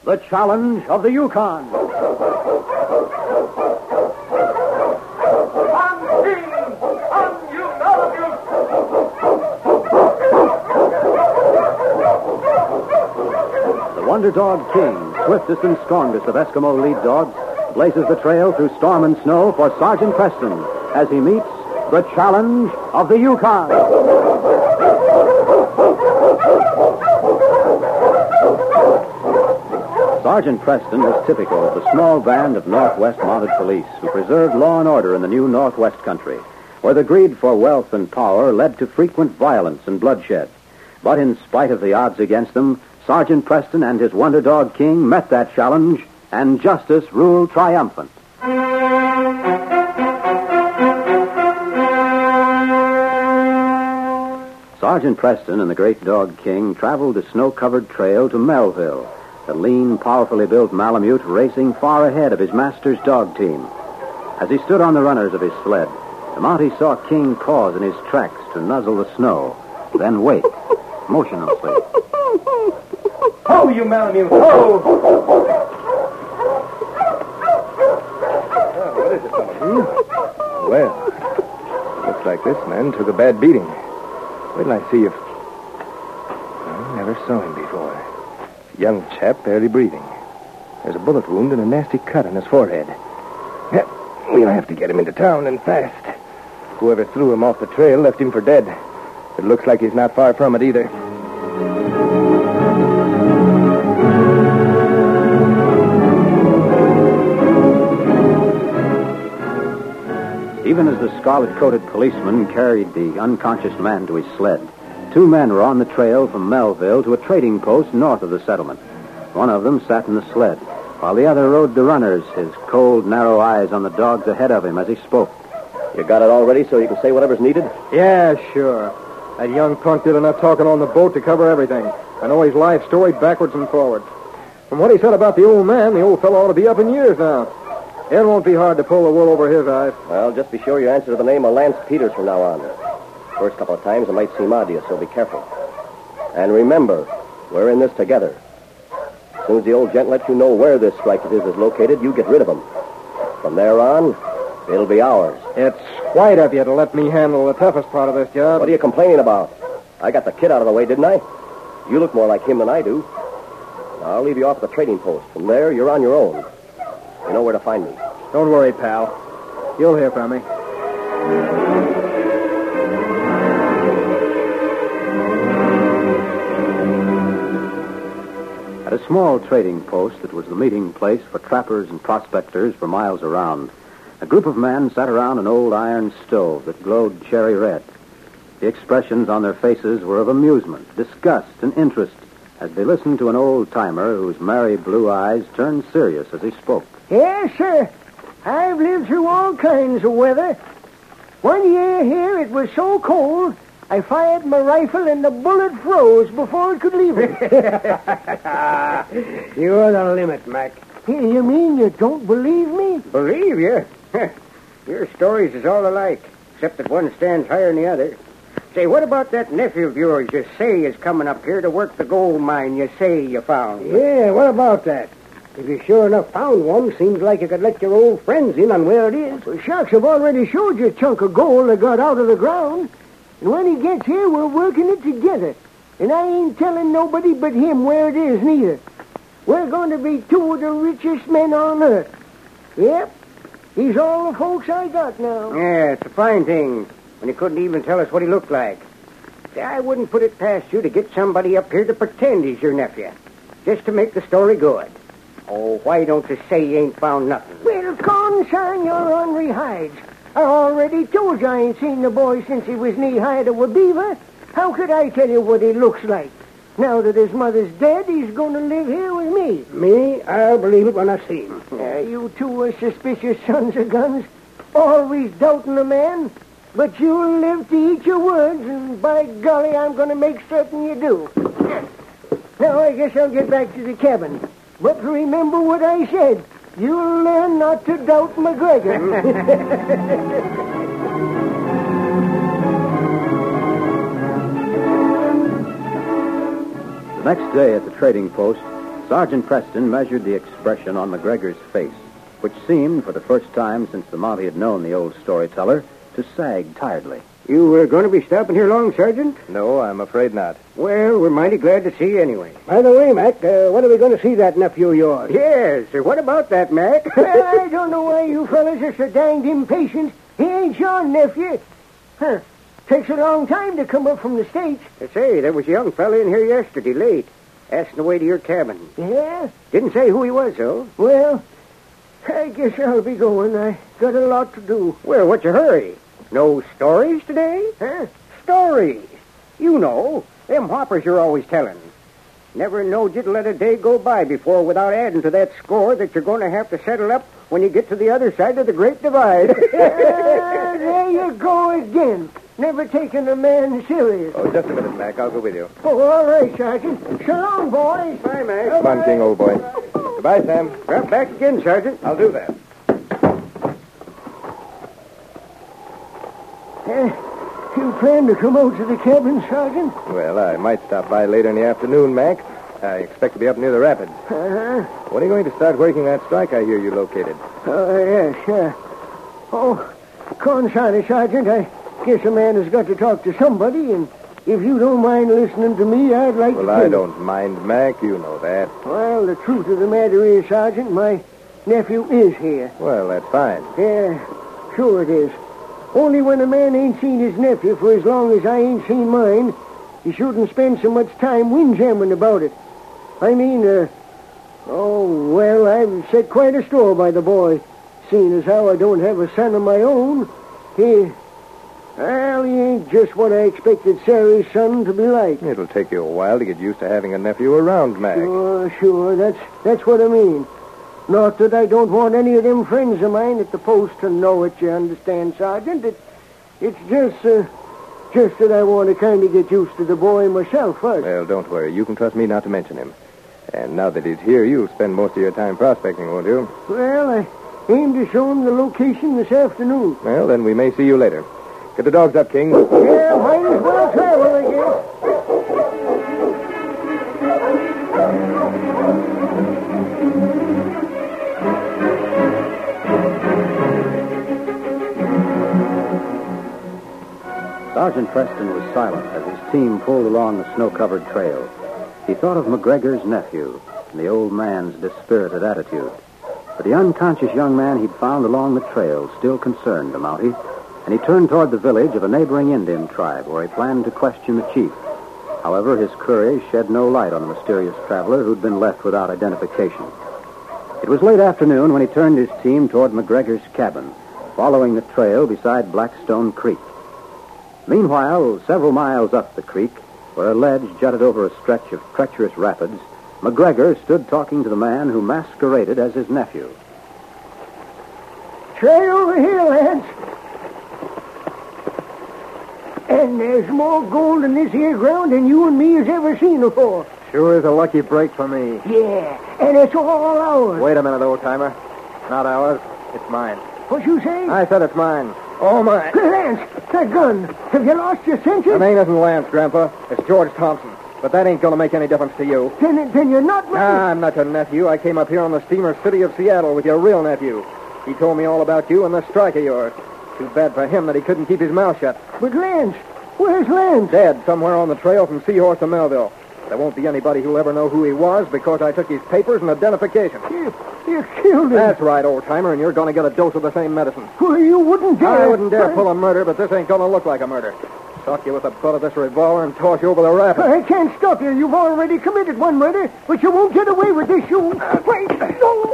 The Challenge of the Yukon. The Wonder Dog King, swiftest and strongest of Eskimo lead dogs, blazes the trail through storm and snow for Sergeant Preston as he meets the Challenge of the Yukon. Sergeant Preston was typical of the small band of Northwest Mounted Police who preserved law and order in the new Northwest country, where the greed for wealth and power led to frequent violence and bloodshed. But in spite of the odds against them, Sergeant Preston and his Wonder Dog King met that challenge, and justice ruled triumphant. Sergeant Preston and the Great Dog King traveled the snow-covered trail to Melville, the lean, powerfully built Malamute racing far ahead of his master's dog team. As he stood on the runners of his sled, the Mountie saw King pause in his tracks to nuzzle the snow, then wait, motionlessly. Ho, you Malamute, ho! What is it, Malamute? Well, looks like this man took a bad beating. Wait till I see if... I never saw him before. Young chap, barely breathing. There's a bullet wound and a nasty cut on his forehead. Yeah, we'll have to get him into town and fast. Whoever threw him off the trail left him for dead. It looks like he's not far from it either. Even as the scarlet-coated policeman carried the unconscious man to his sled, two men were on the trail from Melville to a trading post north of the settlement. One of them sat in the sled, while the other rode the runners, his cold, narrow eyes on the dogs ahead of him as he spoke. You got it all ready so you can say whatever's needed? Yeah, sure. That young punk did enough talking on the boat to cover everything. I know his life story backwards and forwards. From what he said about the old man, the old fellow ought to be up in years now. It won't be hard to pull the wool over his eyes. Well, just be sure you answer to the name of Lance Peters from now on. First couple of times it might seem obvious, so be careful. And remember, we're in this together. As soon as the old gent lets you know where this strike of his is located, you get rid of him. From there on, it'll be ours. It's white of you to let me handle the toughest part of this job. What are you complaining about? I got the kid out of the way, didn't I? You look more like him than I do. Now, I'll leave you off at the trading post. From there, you're on your own. You know where to find me. Don't worry, pal. You'll hear from me. At a small trading post that was the meeting place for trappers and prospectors for miles around, a group of men sat around an old iron stove that glowed cherry red. The expressions on their faces were of amusement, disgust, and interest as they listened to an old-timer whose merry blue eyes turned serious as he spoke. Yes, sir. I've lived through all kinds of weather. One year here it was so cold, I fired my rifle and the bullet froze before it could leave it. You're the limit, Mac. You mean you don't believe me? Believe you? Your stories is all alike, except that one stands higher than the other. Say, what about that nephew of yours you say is coming up here to work the gold mine you say you found? Yeah, what about that? If you sure enough found one, seems like you could let your old friends in on where it is. Well, shucks, I've already showed you a chunk of gold that got out of the ground. And when he gets here, we're working it together. And I ain't telling nobody but him where it is, neither. We're going to be two of the richest men on earth. Yep, he's all the folks I got now. Yeah, it's a fine thing when you couldn't even tell us what he looked like. Say, I wouldn't put it past you to get somebody up here to pretend he's your nephew, just to make the story good. Oh, why don't you say you ain't found nothing? Well, concern your ornery hides. I already told you I ain't seen the boy since he was knee-high to a beaver. How could I tell you what he looks like? Now that his mother's dead, he's going to live here with me. Me? I'll believe it when I see him. You two are suspicious sons of guns, always doubting a man. But you'll live to eat your words, and by golly, I'm going to make certain you do. Now, I guess I'll get back to the cabin. But remember what I said. You'll learn not to doubt McGregor. The next day at the trading post, Sergeant Preston measured the expression on McGregor's face, which seemed, for the first time since the Mountie had known the old storyteller, to sag tiredly. You were going to be stopping here long, Sergeant? No, I'm afraid not. Well, we're mighty glad to see you anyway. By the way, Mac, when are we going to see that nephew of yours? Yes, sir. What about that, Mac? Well, I don't know why you fellas are so danged impatient. He ain't your nephew. Huh. Takes a long time to come up from the States. Say, there was a young fella in here yesterday late, asking the way to your cabin. Yeah? Didn't say who he was, though. Well, I guess I'll be going. I got a lot to do. Well, what's your hurry? No stories today? Huh? Stories. You know, them whoppers you're always telling. Never knowed you'd let a day go by before without adding to that score that you're going to have to settle up when you get to the other side of the Great Divide. There you go again. Never taking a man serious. Oh, just a minute, Mac. I'll go with you. Oh, all right, Sergeant. So long, boys. Bye, Mac. Come on, King, old boy. Goodbye, Sam. Right back again, Sergeant. I'll do that. You plan to come out to the cabin, Sergeant? Well, I might stop by later in the afternoon, Mac. I expect to be up near the rapids. Uh-huh. When are you going to start working that strike I hear you located? Yes, yeah. Oh, sorry, Sergeant. I guess a man has got to talk to somebody, and if you don't mind listening to me, I'd like to... Well, I don't mind, Mac. You know that. Well, the truth of the matter is, Sergeant, my nephew is here. Well, that's fine. Yeah, sure it is. Only when a man ain't seen his nephew for as long as I ain't seen mine, he shouldn't spend so much time windjamming about it. I mean, I've set quite a store by the boy, seeing as how I don't have a son of my own. He ain't just what I expected Sarah's son to be like. It'll take you a while to get used to having a nephew around, Mac. Sure, that's what I mean. Not that I don't want any of them friends of mine at the post to know it, you understand, Sergeant. It's just that I want to kind of get used to the boy myself first. Well, don't worry. You can trust me not to mention him. And now that he's here, you'll spend most of your time prospecting, won't you? Well, I aim to show him the location this afternoon. Well, then we may see you later. Get the dogs up, King. Yeah, might as well travel, I guess. Sergeant Preston was silent as his team pulled along the snow-covered trail. He thought of McGregor's nephew and the old man's dispirited attitude. But the unconscious young man he'd found along the trail still concerned the Mountie, and he turned toward the village of a neighboring Indian tribe where he planned to question the chief. However, his query shed no light on the mysterious traveler who'd been left without identification. It was late afternoon when he turned his team toward McGregor's cabin, following the trail beside Blackstone Creek. Meanwhile, several miles up the creek, where a ledge jutted over a stretch of treacherous rapids, McGregor stood talking to the man who masqueraded as his nephew. Try over here, lads. And there's more gold in this here ground than you and me has ever seen before. Sure is a lucky break for me. Yeah, and it's all ours. Wait a minute, old-timer. Not ours. It's mine. What you say? I said it's mine. Oh, mine. Lance, that gun. Have you lost your senses? The name isn't Lance, Grandpa. It's George Thompson. But that ain't going to make any difference to you. Then you're not right. I'm not your nephew. I came up here on the steamer City of Seattle with your real nephew. He told me all about you and this strike of yours. Too bad for him that he couldn't keep his mouth shut. But Lance, where's Lance? Dead somewhere on the trail from Seahorse to Melville. There won't be anybody who'll ever know who he was because I took his papers and identification. You killed him. That's right, old-timer, and you're going to get a dose of the same medicine. Well, you wouldn't dare. I wouldn't dare pull a murder, but this ain't going to look like a murder. Sock you with the butt of this revolver and toss you over the rapids. I can't stop you. You've already committed one murder, but you won't get away with this. You... Wait. No.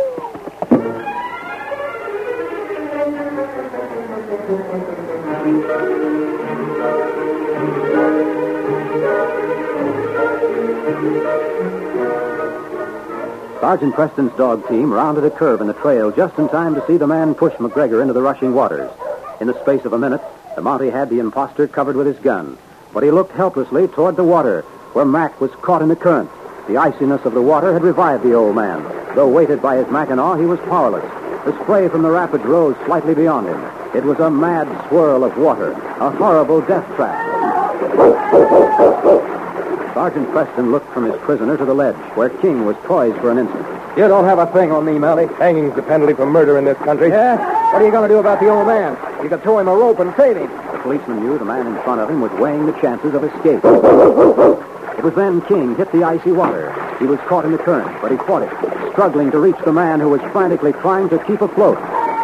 Sergeant Preston's dog team rounded a curve in the trail just in time to see the man push McGregor into the rushing waters. In the space of a minute, the Mountie had the imposter covered with his gun, but he looked helplessly toward the water, where Mac was caught in the current. The iciness of the water had revived the old man. Though weighted by his Mackinaw, he was powerless. The spray from the rapids rose slightly beyond him. It was a mad swirl of water, a horrible death trap. Sergeant Preston looked from his prisoner to the ledge, where King was poised for an instant. You don't have a thing on me, Mally. Hanging's the penalty for murder in this country. Yeah? What are you going to do about the old man? You could throw him a rope and save him. The policeman knew the man in front of him was weighing the chances of escape. It was then King hit the icy water. He was caught in the current, but he fought it, struggling to reach the man who was frantically trying to keep afloat.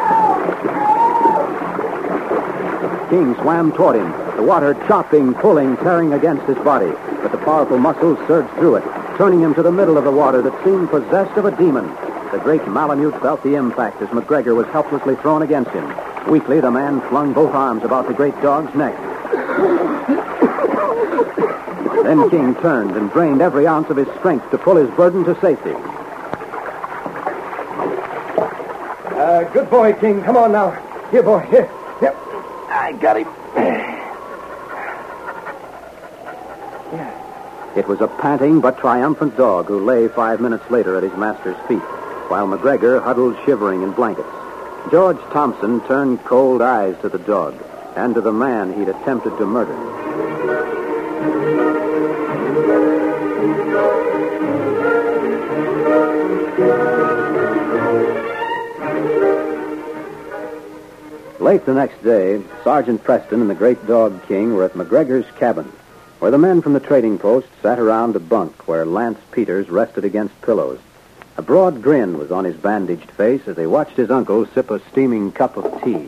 King swam toward him, the water chopping, pulling, tearing against his body. But the powerful muscles surged through it, turning him to the middle of the water that seemed possessed of a demon. The great Malamute felt the impact as McGregor was helplessly thrown against him. Weakly, the man flung both arms about the great dog's neck. Then King turned and drained every ounce of his strength to pull his burden to safety. Good boy, King. Come on now. Here, boy. Here. Yep. I got him. It was a panting but triumphant dog who lay 5 minutes later at his master's feet, while McGregor huddled shivering in blankets. George Thompson turned cold eyes to the dog and to the man he'd attempted to murder. Late the next day, Sergeant Preston and the great dog King were at McGregor's cabin, where the men from the trading post sat around a bunk where Lance Peters rested against pillows. A broad grin was on his bandaged face as they watched his uncle sip a steaming cup of tea.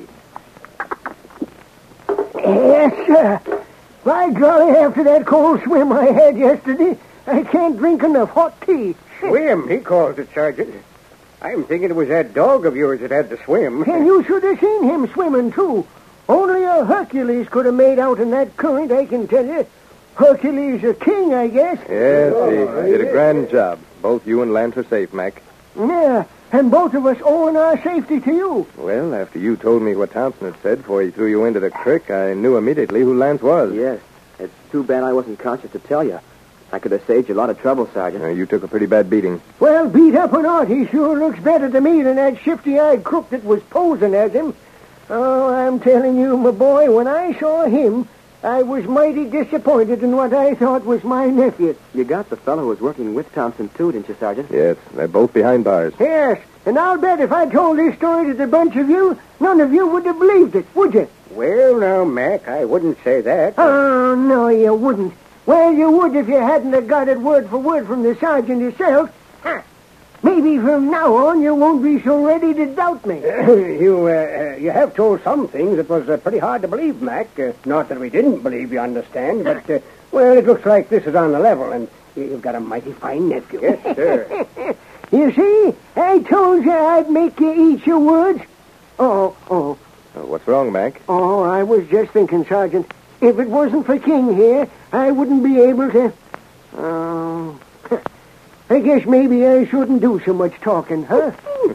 Yes, sir. By golly, after that cold swim I had yesterday, I can't drink enough hot tea. Swim, he calls it, Sergeant. I'm thinking it was that dog of yours that had to swim. And you should have seen him swimming, too. Only a Hercules could have made out in that current, I can tell you. Hercules a king, I guess. Yes, he did a grand job. Both you and Lance are safe, Mac. Yeah, and both of us owing our safety to you. Well, after you told me what Thompson had said before he threw you into the creek, I knew immediately who Lance was. Yes. It's too bad I wasn't conscious to tell you. I could have saved you a lot of trouble, Sergeant. You took a pretty bad beating. Well, beat up or not, he sure looks better to me than that shifty-eyed crook that was posing as him. Oh, I'm telling you, my boy, when I saw him, I was mighty disappointed in what I thought was my nephew. You got the fellow who was working with Thompson, too, didn't you, Sergeant? Yes, they're both behind bars. Yes, and I'll bet if I told this story to the bunch of you, none of you would have believed it, would you? Well, now, Mac, I wouldn't say that. Oh, no, you wouldn't. Well, you would if you hadn't have got it word for word from the sergeant himself. Huh. Maybe from now on you won't be so ready to doubt me. You have told some things that was pretty hard to believe, Mac. Not that we didn't believe, you understand, but, well, it looks like this is on the level, and you've got a mighty fine nephew. Yes, sir. You see, I told you I'd make you eat your words. Oh. What's wrong, Mac? Oh, I was just thinking, Sergeant. If it wasn't for King here, I wouldn't be able to... Oh... I guess maybe I shouldn't do so much talking, huh?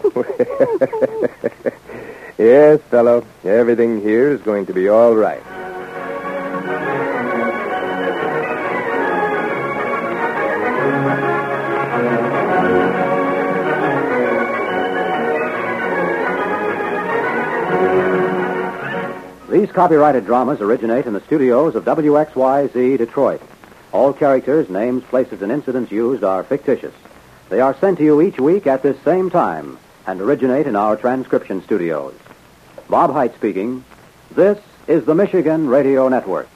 Yes, fellow. Everything here is going to be all right. These copyrighted dramas originate in the studios of WXYZ Detroit. All characters, names, places, and incidents used are fictitious. They are sent to you each week at this same time and originate in our transcription studios. Bob Height speaking. This is the Michigan Radio Network.